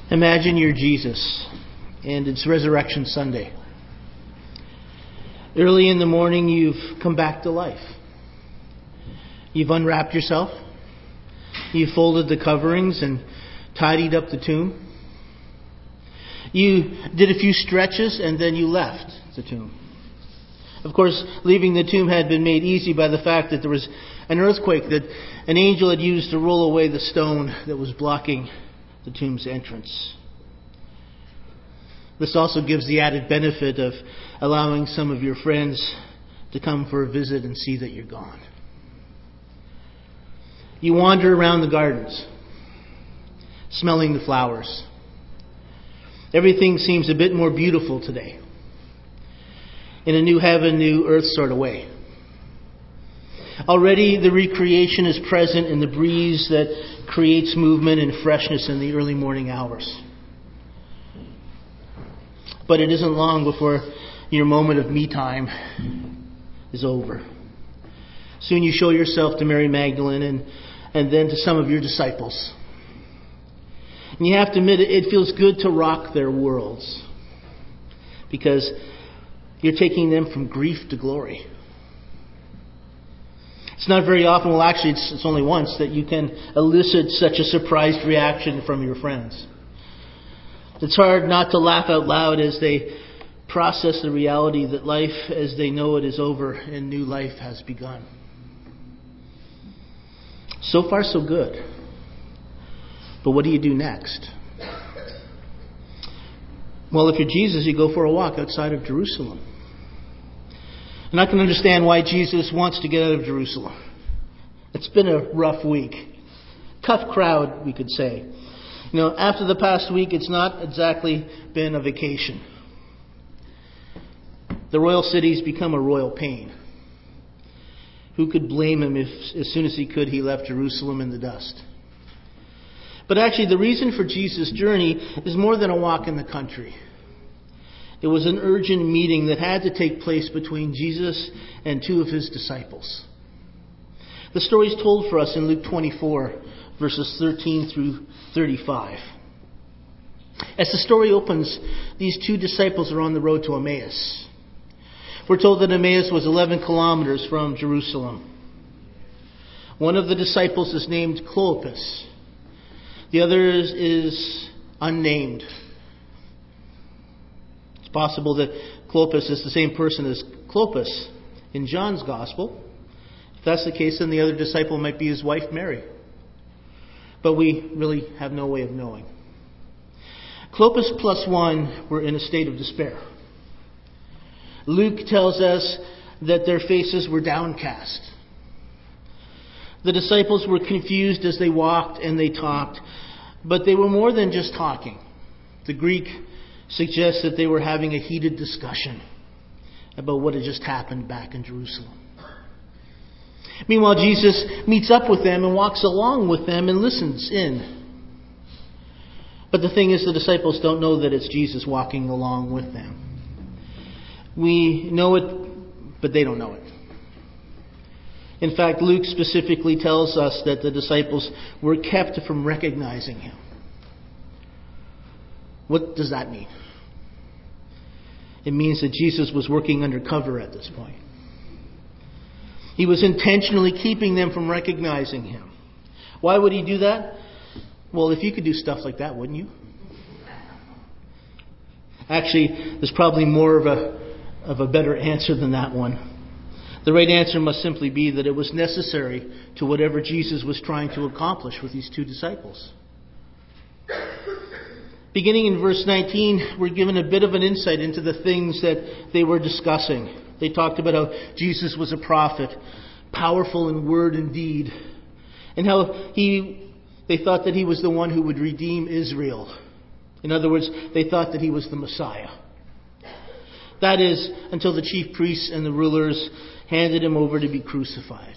Imagine you're Jesus, and it's Resurrection Sunday. Early in the morning, you've come back to life. You've unwrapped yourself. You've folded the coverings and tidied up the tomb. You did a few stretches, and then you left the tomb. Of course, leaving the tomb had been made easy by the fact that there was an earthquake that an angel had used to roll away the stone that was blocking the tomb's entrance. This also gives the added benefit of allowing some of your friends to come for a visit and see that you're gone. You wander around the gardens, smelling the flowers. Everything seems a bit more beautiful today, in a new heaven, new earth sort of way. Already the recreation is present in the breeze that creates movement and freshness in the early morning hours. But it isn't long before your moment of me time is over. Soon you show yourself to Mary Magdalene and then to some of your disciples. And you have to admit, it feels good to rock their worlds, because you're taking them from grief to glory. It's not very often, well actually it's only once, that you can elicit such a surprised reaction from your friends. It's hard not to laugh out loud as they process the reality that life as they know it is over and new life has begun. So far so good. But what do you do next? Well, if you're Jesus, you go for a walk outside of Jerusalem. And I can understand why Jesus wants to get out of Jerusalem. It's been a rough week. Tough crowd, we could say. You know, after the past week, it's not exactly been a vacation. The royal city's become a royal pain. Who could blame him if, as soon as he could, he left Jerusalem in the dust? But actually, the reason for Jesus' journey is more than a walk in the country. It was an urgent meeting that had to take place between Jesus and two of his disciples. The story is told for us in Luke 24, verses 13 through 35. As the story opens, these two disciples are on the road to Emmaus. We're told that Emmaus was 11 kilometers from Jerusalem. One of the disciples is named Clopas. The other is unnamed. It's possible that Clopas is the same person as Clopas in John's Gospel. If that's the case, then the other disciple might be his wife Mary. But we really have no way of knowing. Clopas plus one were in a state of despair. Luke tells us that their faces were downcast. The disciples were confused as they walked and they talked, but they were more than just talking. The Greek suggests that they were having a heated discussion about what had just happened back in Jerusalem. Meanwhile, Jesus meets up with them and walks along with them and listens in. But the thing is, the disciples don't know that it's Jesus walking along with them. We know it, but they don't know it. In fact, Luke specifically tells us that the disciples were kept from recognizing him. What does that mean? It means that Jesus was working undercover at this point. He was intentionally keeping them from recognizing him. Why would he do that? Well, if you could do stuff like that, wouldn't you? Actually, there's probably more of a better answer than that one. The right answer must simply be that it was necessary to whatever Jesus was trying to accomplish with these two disciples. Beginning in verse 19, we're given a bit of an insight into the things that they were discussing. They talked about how Jesus was a prophet, powerful in word and deed, and how they thought that he was the one who would redeem Israel. In other words, they thought that he was the Messiah. That is, until the chief priests and the rulers handed him over to be crucified.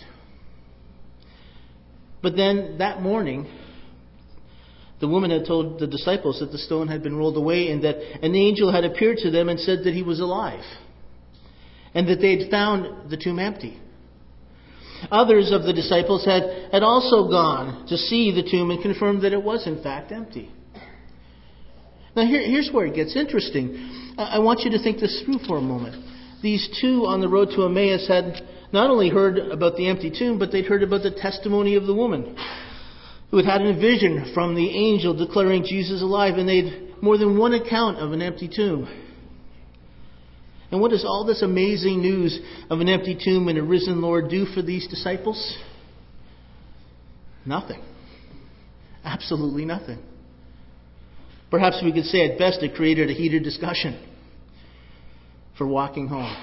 But then that morning, the woman had told the disciples that the stone had been rolled away and that an angel had appeared to them and said that he was alive, and that they had found the tomb empty. Others of the disciples had also gone to see the tomb and confirmed that it was in fact empty. Now here's where it gets interesting. I want you to think this through for a moment. These two on the road to Emmaus had not only heard about the empty tomb, but they'd heard about the testimony of the woman who had a vision from the angel declaring Jesus alive, and they'd more than one account of an empty tomb. And what does all this amazing news of an empty tomb and a risen Lord do for these disciples? Nothing. Absolutely nothing. Perhaps we could say at best it created a heated discussion for walking home.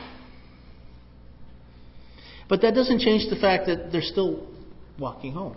But that doesn't change the fact that they're still walking home.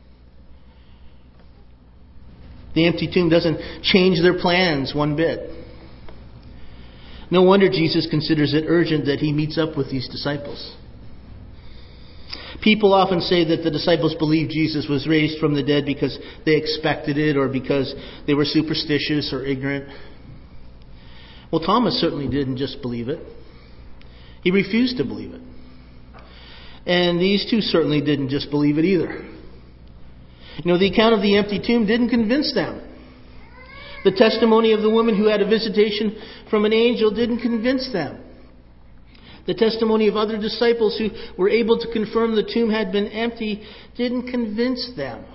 The empty tomb doesn't change their plans one bit. No wonder Jesus considers it urgent that he meets up with these disciples. People often say that the disciples believed Jesus was raised from the dead because they expected it or because they were superstitious or ignorant. Well, Thomas certainly didn't just believe it. He refused to believe it. And these two certainly didn't just believe it either. The account of the empty tomb didn't convince them. The testimony of the woman who had a visitation from an angel didn't convince them. The testimony of other disciples who were able to confirm the tomb had been empty didn't convince them.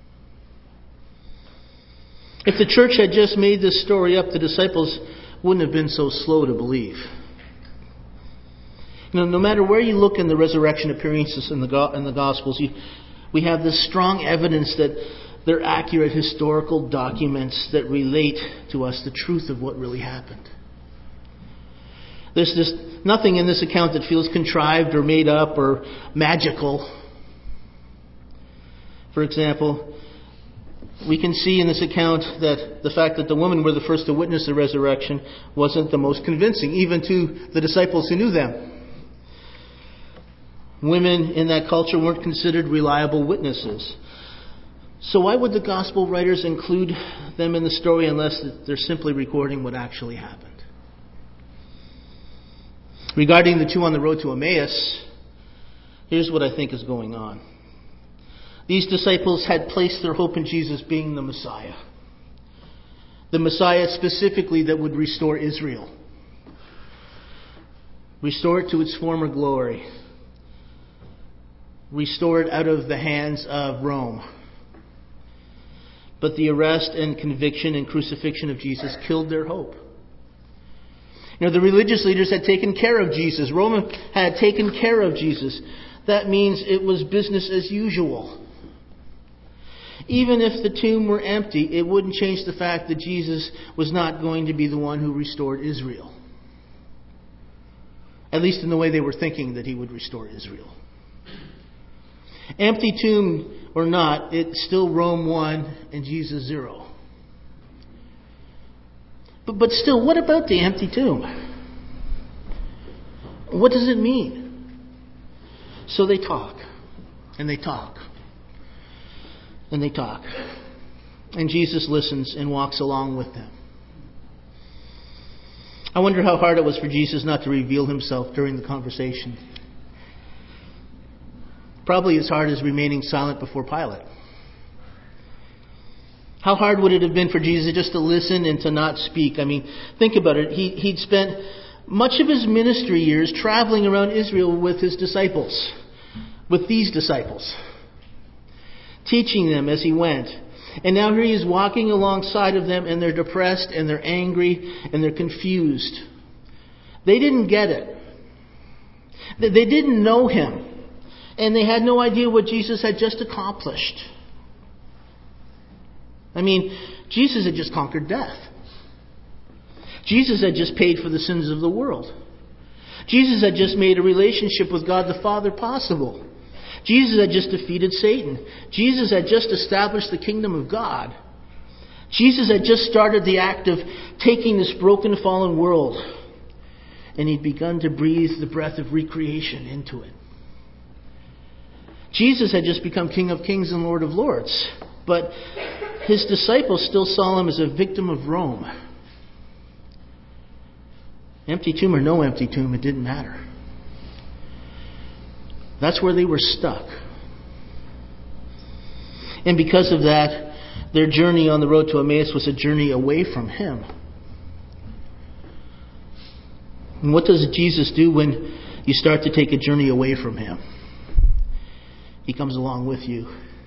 If the church had just made this story up, the disciples wouldn't have been so slow to believe. No matter where you look in the resurrection appearances in the Gospels, we have this strong evidence that they're accurate historical documents that relate to us the truth of what really happened. There's just nothing in this account that feels contrived or made up or magical. For example, we can see in this account that the fact that the women were the first to witness the resurrection wasn't the most convincing, even to the disciples who knew them. Women in that culture weren't considered reliable witnesses. So why would the gospel writers include them in the story unless they're simply recording what actually happened? Regarding the two on the road to Emmaus, here's what I think is going on. These disciples had placed their hope in Jesus being the Messiah. The Messiah specifically that would restore Israel. Restore it to its former glory. Restore it out of the hands of Rome. But the arrest and conviction and crucifixion of Jesus killed their hope. The religious leaders had taken care of Jesus. Rome had taken care of Jesus. That means it was business as usual. Even if the tomb were empty, it wouldn't change the fact that Jesus was not going to be the one who restored Israel. At least in the way they were thinking that he would restore Israel. Empty tomb or not, it's still Rome 1 and Jesus 0. But still, what about the empty tomb? What does it mean? So they talk, and they talk, and they talk. And Jesus listens and walks along with them. I wonder how hard it was for Jesus not to reveal himself during the conversation. Probably as hard as remaining silent before Pilate. How hard would it have been for Jesus just to listen and to not speak? I mean, think about it. He'd spent much of his ministry years traveling around Israel with his disciples. With these disciples. Teaching them as he went. And now here he is walking alongside of them, and they're depressed and they're angry and they're confused. They didn't get it. They didn't know him. And they had no idea what Jesus had just accomplished. I mean, Jesus had just conquered death. Jesus had just paid for the sins of the world. Jesus had just made a relationship with God the Father possible. Jesus had just defeated Satan. Jesus had just established the kingdom of God. Jesus had just started the act of taking this broken, fallen world, and he'd begun to breathe the breath of recreation into it. Jesus had just become King of Kings and Lord of Lords, but his disciples still saw him as a victim of Rome. Empty tomb or no empty tomb, it didn't matter. That's where they were stuck. And because of that, Their journey on the road to Emmaus was a journey away from Him. And what does Jesus do when you start to take a journey away from Him? He comes along with you.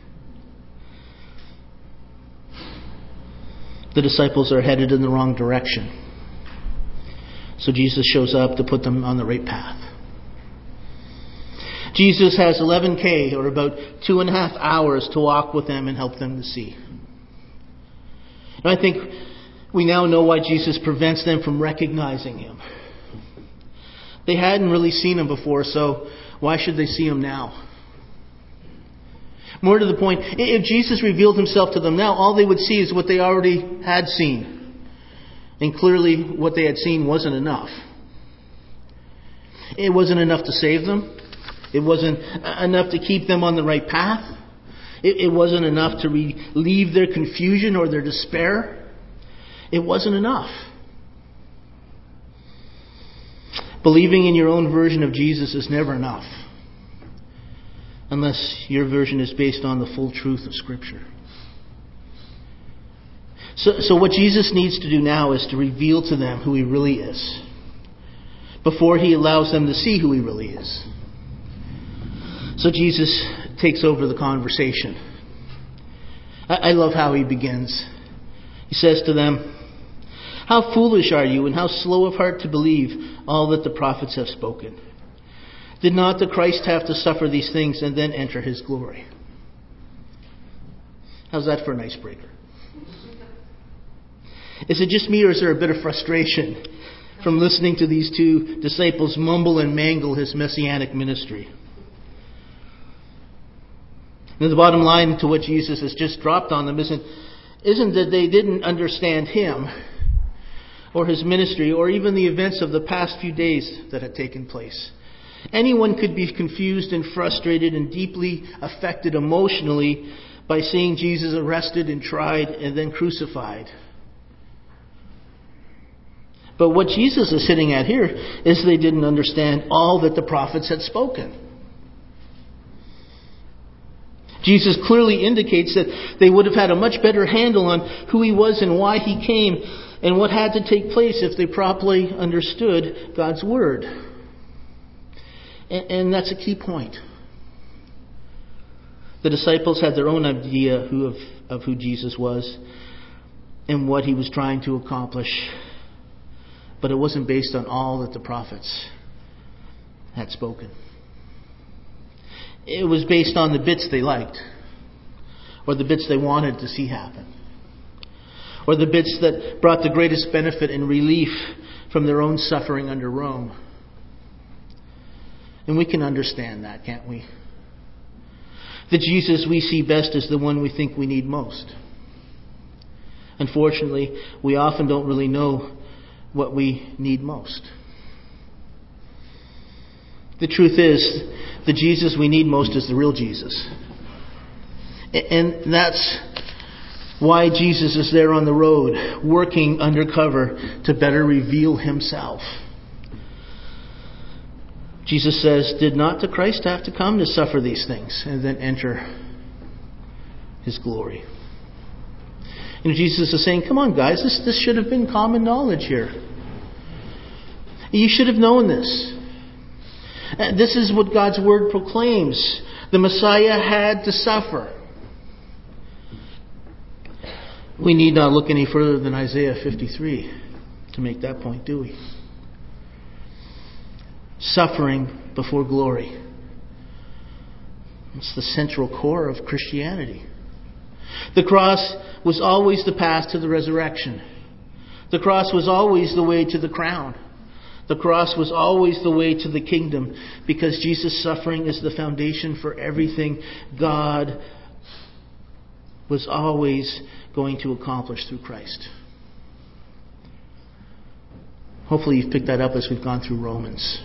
The disciples are headed in the wrong direction. So Jesus shows up to put them on the right path. Jesus has 11K, or about 2.5 hours, to walk with them and help them to see. And I think we now know why Jesus prevents them from recognizing Him. They hadn't really seen Him before, so why should they see Him now? More to the point, if Jesus revealed Himself to them now, all they would see is what they already had seen. And clearly what they had seen wasn't enough. It wasn't enough to save them. It wasn't enough to keep them on the right path. It wasn't enough to relieve their confusion or their despair. It wasn't enough. Believing in your own version of Jesus is never enough, unless your version is based on the full truth of Scripture. So what Jesus needs to do now is to reveal to them who He really is, before He allows them to see who He really is. So Jesus takes over the conversation. I love how He begins. He says to them, "How foolish are you, and how slow of heart to believe all that the prophets have spoken? Did not the Christ have to suffer these things and then enter His glory?" How's that for an icebreaker? Is it just me, or is there a bit of frustration from listening to these two disciples mumble and mangle His messianic ministry? And the bottom line to what Jesus has just dropped on them isn't that they didn't understand Him or His ministry or even the events of the past few days that had taken place. Anyone could be confused and frustrated and deeply affected emotionally by seeing Jesus arrested and tried and then crucified. But what Jesus is hitting at here is they didn't understand all that the prophets had spoken. Jesus clearly indicates that they would have had a much better handle on who He was and why He came and what had to take place if they properly understood God's Word. And that's a key point. The disciples had their own idea of who Jesus was and what He was trying to accomplish. But it wasn't based on all that the prophets had spoken. It was based on the bits they liked, or the bits they wanted to see happen, or the bits that brought the greatest benefit and relief from their own suffering under Rome. And we can understand that, can't we? The Jesus we see best is the one we think we need most. Unfortunately, we often don't really know what we need most. The truth is, the Jesus we need most is the real Jesus. And that's why Jesus is there on the road, working undercover to better reveal Himself. Jesus says, "Did not the Christ have to come to suffer these things and then enter His glory?" And Jesus is saying, come on guys, this should have been common knowledge here. You should have known this. This is what God's Word proclaims. The Messiah had to suffer. We need not look any further than Isaiah 53 to make that point, do we? Suffering before glory. It's the central core of Christianity. The cross was always the path to the resurrection. The cross was always the way to the crown. The cross was always the way to the kingdom, because Jesus' suffering is the foundation for everything God was always going to accomplish through Christ. Hopefully you've picked that up as we've gone through Romans.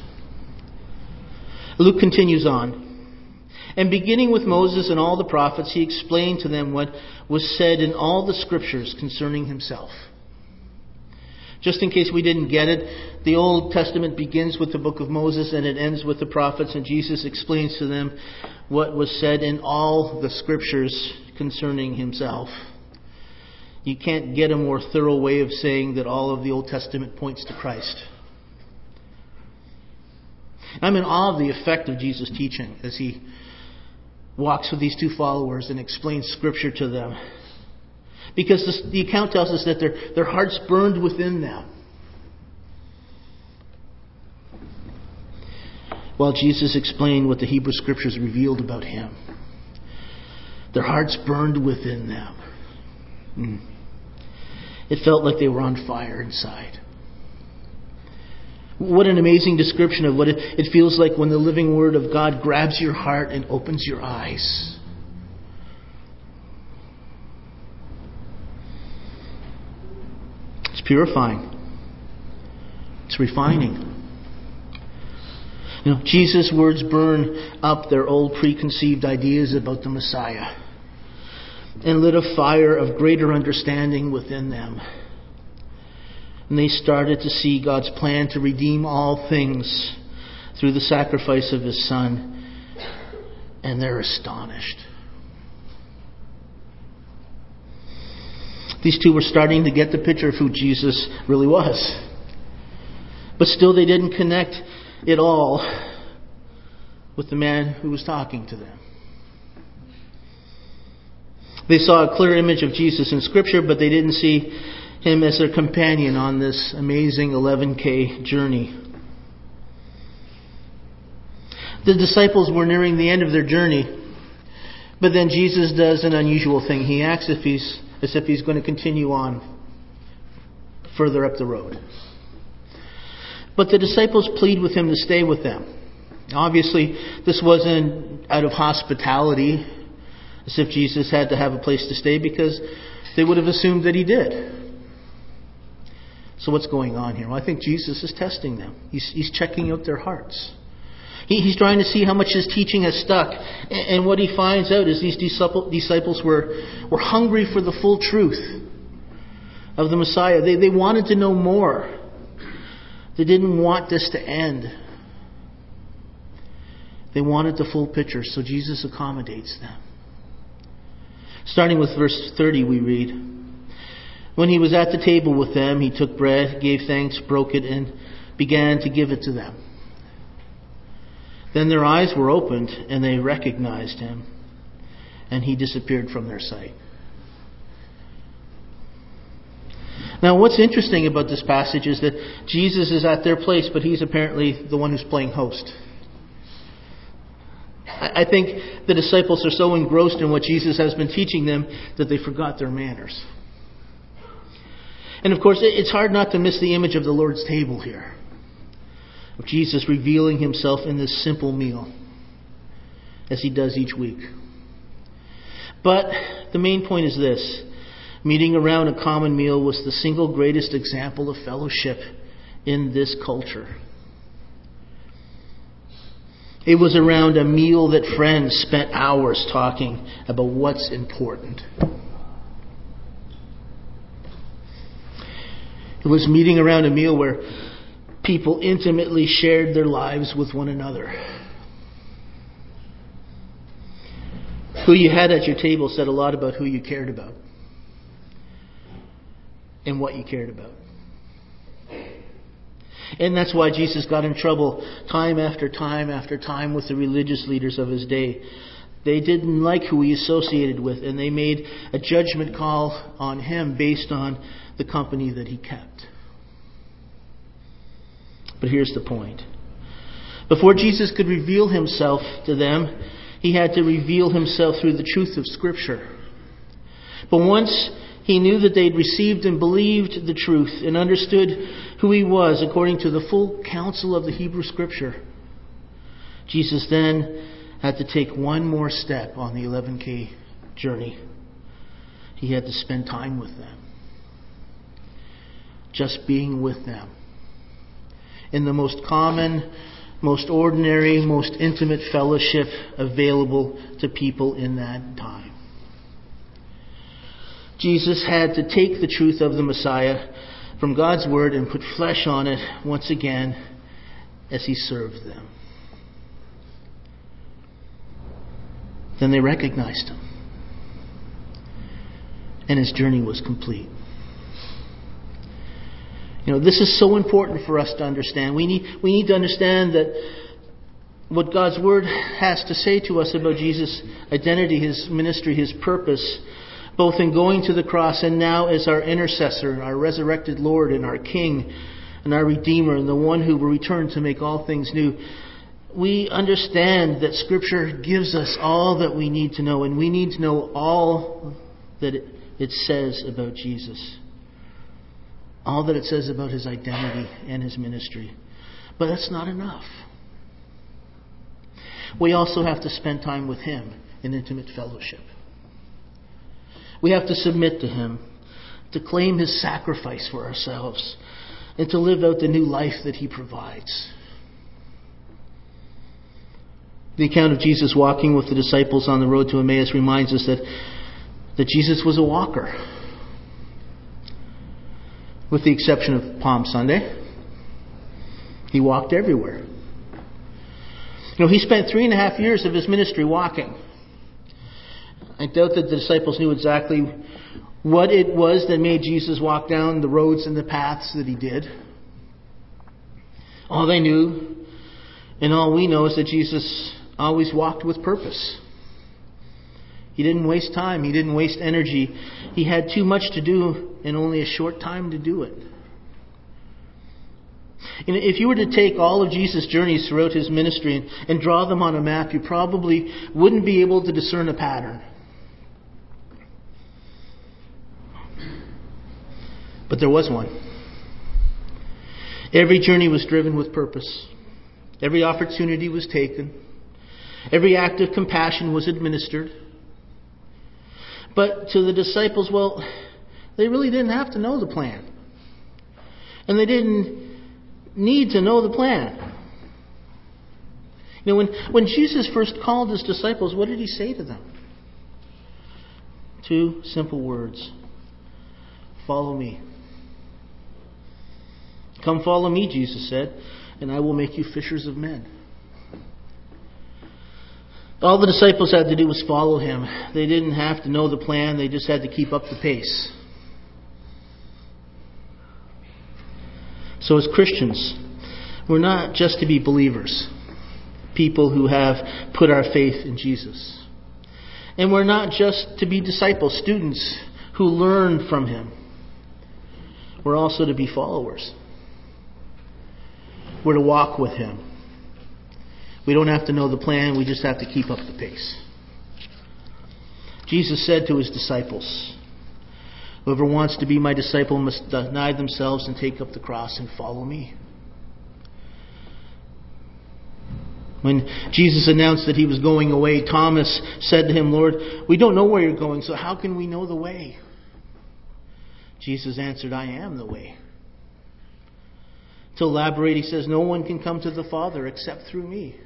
Luke continues on. And beginning with Moses and all the prophets, he explained to them what was said in all the scriptures concerning himself. Just in case we didn't get it, the Old Testament begins with the book of Moses and it ends with the prophets, and Jesus explains to them what was said in all the scriptures concerning himself. You can't get a more thorough way of saying that all of the Old Testament points to Christ. I'm in awe of the effect of Jesus' teaching as he walks with these two followers and explains Scripture to them. Because the account tells us that their hearts burned within them while Jesus explained what the Hebrew Scriptures revealed about him. Their hearts burned within them. It felt like they were on fire inside. What an amazing description of what it feels like when the living Word of God grabs your heart and opens your eyes. It's purifying. It's refining. Jesus' words burn up their old preconceived ideas about the Messiah and lit a fire of greater understanding within them. And they started to see God's plan to redeem all things through the sacrifice of His Son. And they're astonished. These two were starting to get the picture of who Jesus really was. But still they didn't connect it all with the man who was talking to them. They saw a clear image of Jesus in Scripture, but they didn't see Him as their companion on this amazing 11K journey. The disciples were nearing the end of their journey, but then Jesus does an unusual thing. He acts as if He's going to continue on further up the road. But the disciples plead with Him to stay with them. Obviously, this wasn't out of hospitality, as if Jesus had to have a place to stay, because they would have assumed that He did. So what's going on here? Well, I think Jesus is testing them. He's checking out their hearts. He's trying to see how much His teaching has stuck. And what He finds out is these disciples were hungry for the full truth of the Messiah. They wanted to know more. They didn't want this to end. They wanted the full picture, so Jesus accommodates them. Starting with verse 30, we read, "When He was at the table with them, He took bread, gave thanks, broke it, and began to give it to them. Then their eyes were opened, and they recognized Him, and He disappeared from their sight." Now, what's interesting about this passage is that Jesus is at their place, but He's apparently the one who's playing host. I think the disciples are so engrossed in what Jesus has been teaching them that they forgot their manners. And of course, it's hard not to miss the image of the Lord's table here, of Jesus revealing Himself in this simple meal, as He does each week. But the main point is this: meeting around a common meal was the single greatest example of fellowship in this culture. It was around a meal that friends spent hours talking about what's important. It was meeting around a meal where people intimately shared their lives with one another. Who you had at your table said a lot about who you cared about and what you cared about. And that's why Jesus got in trouble time after time after time with the religious leaders of His day. They didn't like who He associated with, and they made a judgment call on Him based on the company that He kept. But here's the point. Before Jesus could reveal Himself to them, He had to reveal Himself through the truth of Scripture. But once He knew that they'd received and believed the truth and understood who He was according to the full counsel of the Hebrew Scripture, Jesus then had to take one more step on the 11K journey. He had to spend time with them. Just being with them. In the most common, most ordinary, most intimate fellowship available to people in that time. Jesus had to take the truth of the Messiah from God's Word and put flesh on it once again as He served them. Then they recognized Him. and his journey was complete. This is so important for us to understand. We need to understand that what God's Word has to say to us about Jesus' identity, his ministry, his purpose, both in going to the cross and now as our intercessor, our resurrected Lord and our King and our Redeemer and the one who will return to make all things new. We understand that Scripture gives us all that we need to know, and we need to know all that it says about Jesus. All that it says about his identity and his ministry. But that's not enough. We also have to spend time with him in intimate fellowship. We have to submit to him, to claim his sacrifice for ourselves, and to live out the new life that he provides. The account of Jesus walking with the disciples on the road to Emmaus reminds us that Jesus was a walker. With the exception of Palm Sunday, he walked everywhere. He spent 3.5 years of his ministry walking. I doubt that the disciples knew exactly what it was that made Jesus walk down the roads and the paths that he did. All they knew, and all we know, is that Jesus always walked with purpose. He didn't waste time. He didn't waste energy. He had too much to do and only a short time to do it. And if you were to take all of Jesus' journeys throughout his ministry and draw them on a map, you probably wouldn't be able to discern a pattern. But there was one. Every journey was driven with purpose. Every opportunity was taken. Every act of compassion was administered. But to the disciples, they really didn't have to know the plan. And they didn't need to know the plan. When Jesus first called his disciples, what did he say to them? 2 simple words. Follow me. Come follow me, Jesus said, and I will make you fishers of men. All the disciples had to do was follow him. They didn't have to know the plan. They just had to keep up the pace. So as Christians, we're not just to be believers, people who have put our faith in Jesus. And we're not just to be disciples, students who learn from him. We're also to be followers. We're to walk with him. We don't have to know the plan, we just have to keep up the pace. Jesus said to his disciples, whoever wants to be my disciple must deny themselves and take up the cross and follow me. When Jesus announced that he was going away, Thomas said to him, Lord, we don't know where you're going, so how can we know the way? Jesus answered, I am the way. To elaborate, he says, no one can come to the Father except through me.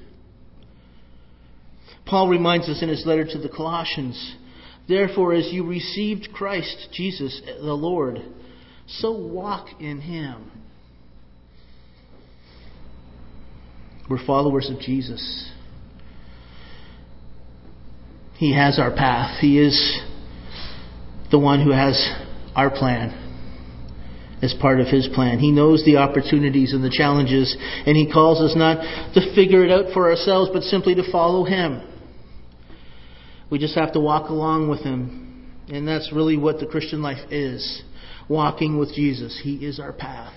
Paul reminds us in his letter to the Colossians, therefore, as you received Christ Jesus the Lord, so walk in him. We're followers of Jesus. He has our path. He is the one who has our plan as part of his plan. He knows the opportunities and the challenges, and he calls us not to figure it out for ourselves, but simply to follow him. We just have to walk along with him. And that's really what the Christian life is. Walking with Jesus. He is our path.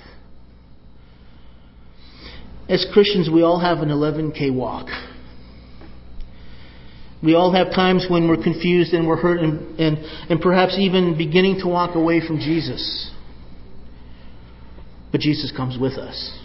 As Christians, we all have an 11K walk. We all have times when we're confused and we're hurt and perhaps even beginning to walk away from Jesus. But Jesus comes with us.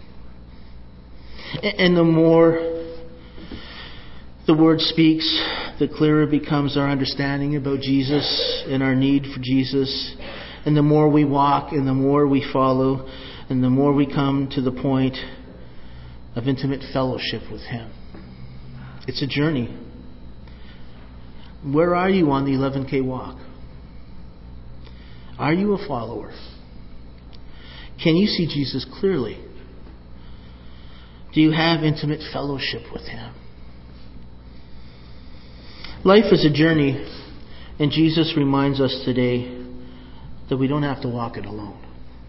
And the more the Word speaks, the clearer becomes our understanding about Jesus and our need for Jesus. And the more we walk and the more we follow and the more we come to the point of intimate fellowship with him. It's a journey. Where are you on the 11K walk? Are you a follower? Can you see Jesus clearly? Do you have intimate fellowship with him? Life is a journey, And Jesus reminds us today that we don't have to walk it alone.